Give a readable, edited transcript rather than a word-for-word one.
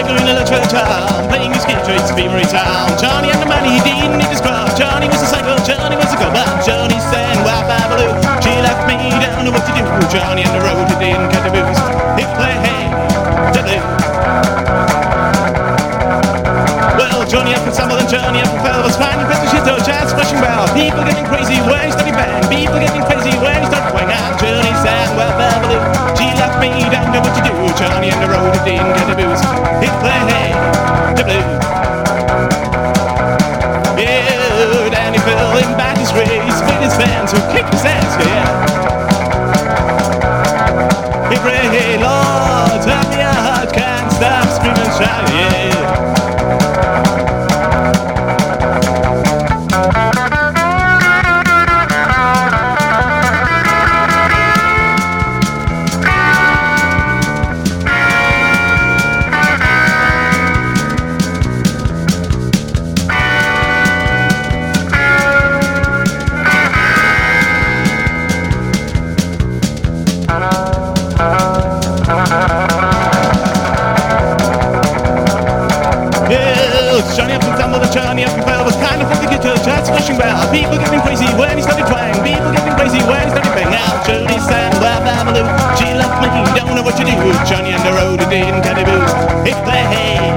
cycling in a little town, playing his guitar, it's Beamery Town. Johnny and the man, he didn't need his car. Johnny was a cycle, Johnny was a go. But Johnny sang, well, babaloo, she left me, don't know what to do. Johnny on the road, he didn't get the booze. He played, hey, the blue. Well, Johnny up and stumbled and Johnny up and fell. Was finding press shit, jazz flashing well. People getting crazy when he started bang. People getting crazy when he started playing. And Johnny sang, well, babaloo, she left me, don't know what to do. Johnny on the road, he didn't get the booze. He played, hey, the blue. Yeah, Danny fell in back his race with his fans who kicked his ass, yeah. He prayed, hey, Lord, tell me I can't stop screaming, shouting, yeah. Johnny up and stumbled and Johnny up and fell. Was kind of like the guitar, just flashing well. People getting crazy when he started trying. People getting crazy when he started bang. Now Johnny sang, well, babaloo, she left me, don't know what to do. Johnny on the road, he didn't get a booze. He played, hey.